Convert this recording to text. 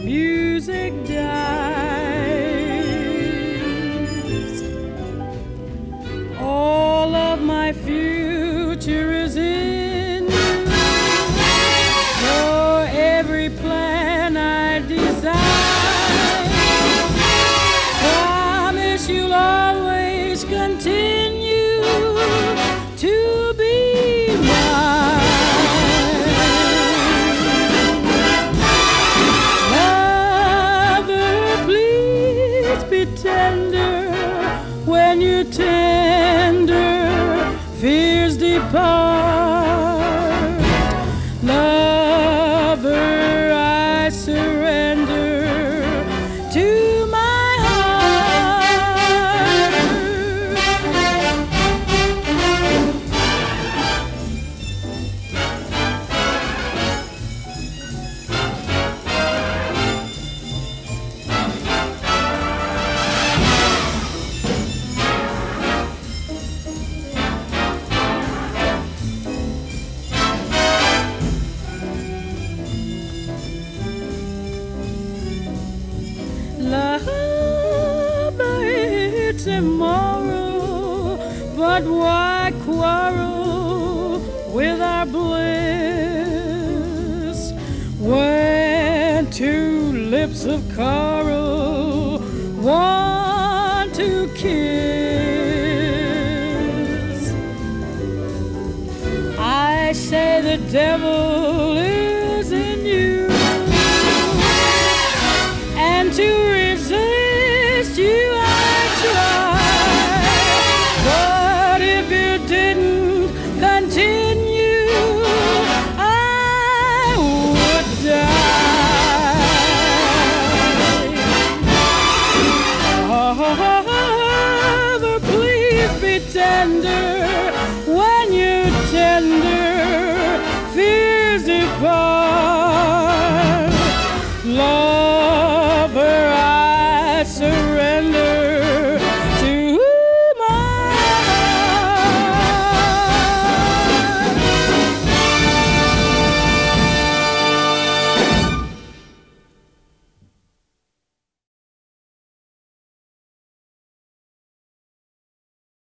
music dies. All of my future is in you. For every plan I desire, promise you'll always continue to be mine. Lover, please be tender when your tender fears depart. Lover, I surrender to my heart. Lover, it's immoral, but why quarrel with our bliss when two lips of coral want to kiss? I say the devil is in you, and to resist you I try. But if you didn't continue, I would die. Oh, please be tender